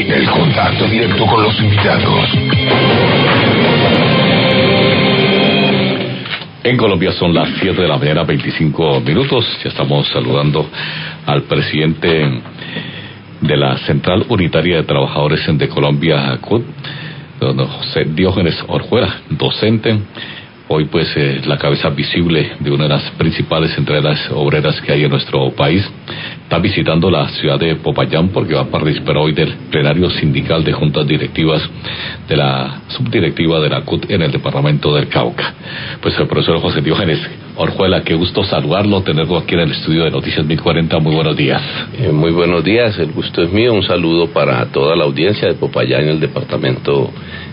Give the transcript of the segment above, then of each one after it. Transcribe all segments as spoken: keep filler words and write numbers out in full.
el contacto directo con los invitados. En Colombia son las siete de la mañana, veinticinco minutos. Ya estamos saludando al presidente de la Central Unitaria de Trabajadores de Colombia, C U T, don José Diógenes Orjuela, docente. Hoy pues eh, la cabeza visible de una de las principales centrales obreras que hay en nuestro país. Está visitando la ciudad de Popayán porque va a participar hoy del plenario sindical de juntas directivas de la subdirectiva de la C U T en el departamento del Cauca. Pues el profesor José Diógenes Orjuela, qué gusto saludarlo, tenerlo aquí en el estudio de Noticias mil cuarenta. Muy buenos días. Eh, muy buenos días, el gusto es mío. Un saludo para toda la audiencia de Popayán en el departamento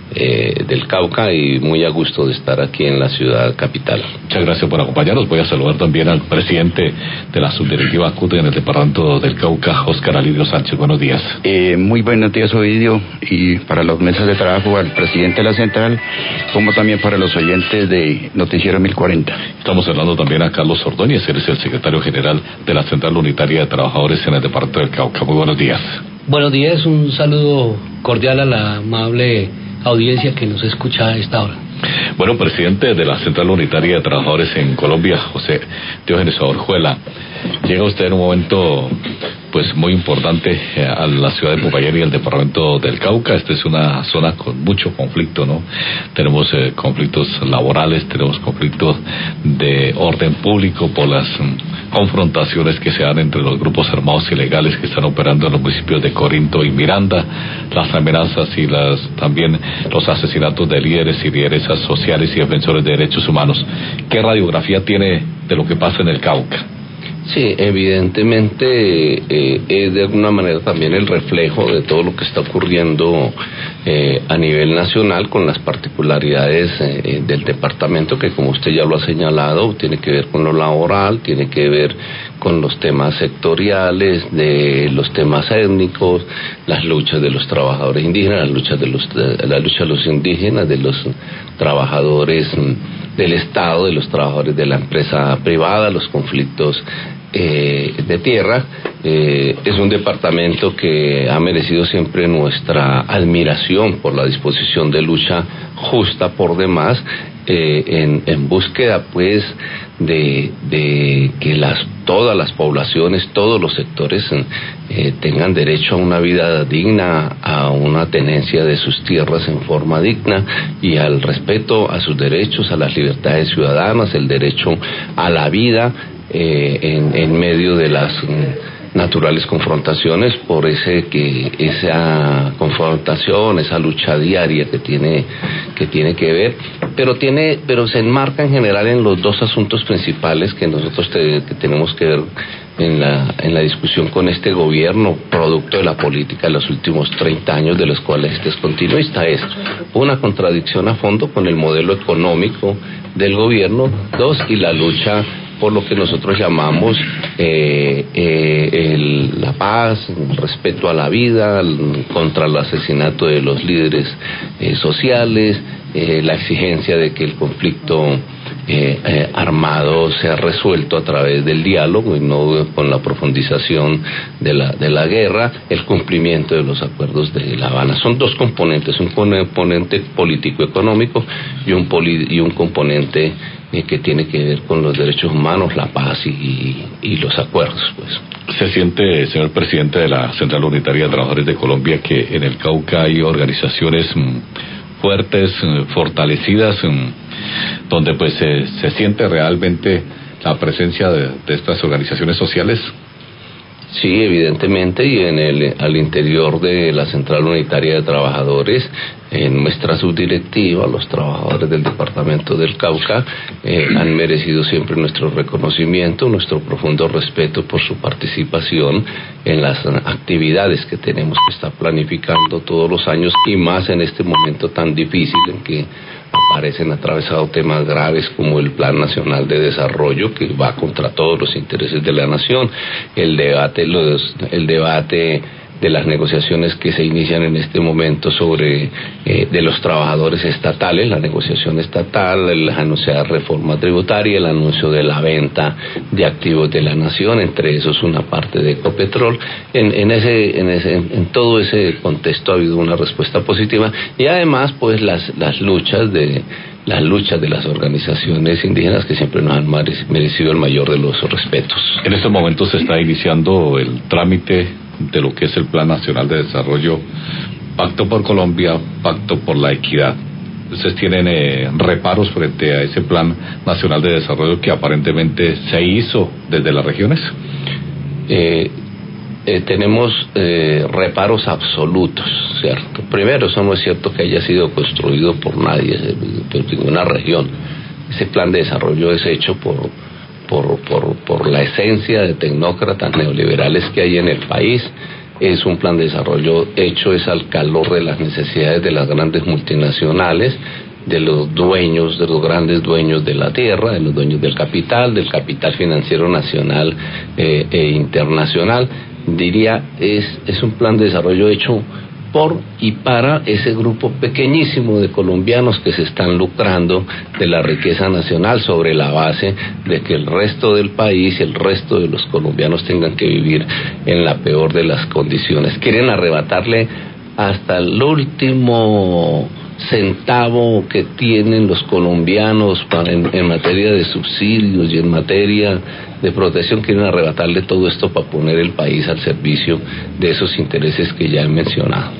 Eh, del Cauca, y muy a gusto de estar aquí en la ciudad capital. Muchas gracias por acompañarnos. Voy a saludar también al presidente de la subdirectiva C U T en el departamento del Cauca, Óscar Alirio Sánchez. Buenos días. Eh, muy buenos días, Ovidio, y para los mesas de trabajo, al presidente de la central, como también para los oyentes de Noticiero mil cuarenta. Estamos hablando también a Carlos Ordóñez, él es el secretario general de la Central Unitaria de Trabajadores en el departamento del Cauca. Muy buenos días. Buenos días, un saludo cordial a la amable audiencia que nos escucha a esta hora. Bueno, presidente de la Central Unitaria de Trabajadores en Colombia, José Diógenes Orjuela, llega usted en un momento pues muy importante eh, a la ciudad de Popayán y al departamento del Cauca. Esta es una zona con mucho conflicto, ¿no? Tenemos eh, conflictos laborales, tenemos conflictos de orden público por las mm, confrontaciones que se dan entre los grupos armados ilegales que están operando en los municipios de Corinto y Miranda, las amenazas y las también los asesinatos de líderes y lideresas sociales y defensores de derechos humanos. ¿Qué radiografía tiene de lo que pasa en el Cauca? Sí, evidentemente eh, es de alguna manera también el reflejo de todo lo que está ocurriendo eh, a nivel nacional, con las particularidades eh, del departamento, que como usted ya lo ha señalado, tiene que ver con lo laboral, tiene que ver con los temas sectoriales, de los temas étnicos, las luchas de los trabajadores indígenas, las luchas de los de, la lucha de los indígenas, de los trabajadores del Estado, de los trabajadores de la empresa privada, los conflictos eh, de tierra. Eh, es un departamento que ha merecido siempre nuestra admiración por la disposición de lucha justa por demás, eh, en, en búsqueda pues de, de que las todas las poblaciones, todos los sectores eh, tengan derecho a una vida digna, a una tenencia de sus tierras en forma digna y al respeto a sus derechos, a las libertades ciudadanas, el derecho a la vida eh, en, en medio de las mm, naturales confrontaciones, por ese que esa confrontación, esa lucha diaria que tiene que tiene que ver, pero tiene pero se enmarca en general en los dos asuntos principales que nosotros te, que tenemos que ver en la en la discusión con este gobierno, producto de la política de los últimos treinta años, de los cuales este es continuista. Es una contradicción a fondo con el modelo económico del gobierno. Dos, y la lucha por lo que nosotros llamamos eh, eh, el, la paz, el respeto a la vida, el, contra el asesinato de los líderes eh, sociales, eh, la exigencia de que el conflicto eh, eh, armado sea resuelto a través del diálogo y no con la profundización de la, de la guerra, el cumplimiento de los acuerdos de La Habana. Son dos componentes, un componente político-económico y un, poli, y un componente Eh, que tiene que ver con los derechos humanos, la paz y, y los acuerdos, pues. ¿Se siente, señor presidente de la Central Unitaria de Trabajadores de Colombia, que en el Cauca hay organizaciones mmm, fuertes, mmm, fortalecidas, mmm, donde pues se, se siente realmente la presencia de, de estas organizaciones sociales? Sí, evidentemente, y en el al interior de la Central Unitaria de Trabajadores, en nuestra subdirectiva, los trabajadores del departamento del Cauca eh, han merecido siempre nuestro reconocimiento, nuestro profundo respeto por su participación en las actividades que tenemos que estar planificando todos los años, y más en este momento tan difícil en que aparecen atravesados temas graves como el Plan Nacional de Desarrollo, que va contra todos los intereses de la nación, el debate, los, el debate de las negociaciones que se inician en este momento sobre eh, de los trabajadores estatales, la negociación estatal, la anunciada reforma tributaria, el anuncio de la venta de activos de la nación, entre esos una parte de Ecopetrol. En, en ese, en ese, en todo ese contexto ha habido una respuesta positiva, y además pues las las luchas de las luchas de las organizaciones indígenas, que siempre nos han merecido el mayor de los respetos. En estos momentos se está iniciando el trámite de lo que es el Plan Nacional de Desarrollo, Pacto por Colombia, Pacto por la Equidad. ¿Ustedes tienen eh, reparos frente a ese Plan Nacional de Desarrollo que aparentemente se hizo desde las regiones? Eh, eh, tenemos eh, reparos absolutos, ¿cierto? Primero, eso no es cierto que haya sido construido por nadie, por ninguna región. Ese plan de desarrollo es hecho por, por, por, por la esencia de tecnócratas neoliberales que hay en el país. Es un plan de desarrollo hecho es al calor de las necesidades de las grandes multinacionales, de los dueños, de los grandes dueños de la tierra, de los dueños del capital, del capital financiero nacional eh, e internacional. Diría, es, es un plan de desarrollo hecho por y para ese grupo pequeñísimo de colombianos que se están lucrando de la riqueza nacional sobre la base de que el resto del país y el resto de los colombianos tengan que vivir en la peor de las condiciones. Quieren arrebatarle hasta el último centavo que tienen los colombianos para, en, en materia de subsidios y en materia de protección, quieren arrebatarle todo esto para poner el país al servicio de esos intereses que ya he mencionado.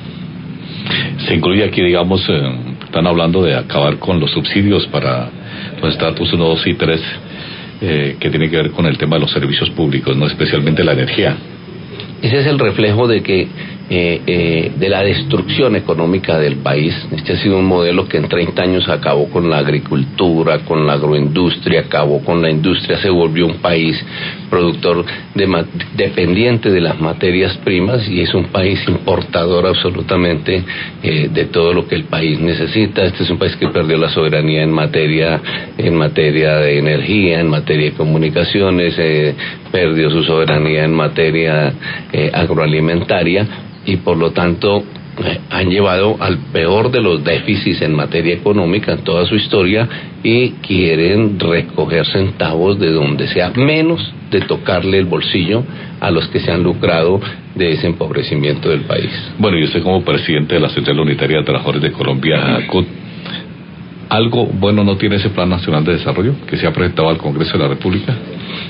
Se incluye aquí, digamos, eh, están hablando de acabar con los subsidios para los estatus uno, dos y tres, eh, que tiene que ver con el tema de los servicios públicos, no especialmente la energía. Ese es el reflejo de que eh, eh, de la destrucción económica del país. Este ha sido un modelo que en treinta años acabó con la agricultura, con la agroindustria, acabó con la industria, se volvió un país productor de, dependiente de las materias primas, y es un país importador absolutamente eh, de todo lo que el país necesita. Este es un país que perdió la soberanía en materia en materia de energía, en materia de comunicaciones, eh, perdió su soberanía en materia eh, agroalimentaria, y por lo tanto eh, han llevado al peor de los déficits en materia económica en toda su historia, y quieren recoger centavos de donde sea, menos de tocarle el bolsillo a los que se han lucrado de ese empobrecimiento del país. Bueno, y usted como presidente de la Central Unitaria de Trabajadores de Colombia, C U T, ¿algo bueno no tiene ese Plan Nacional de Desarrollo que se ha presentado al Congreso de la República?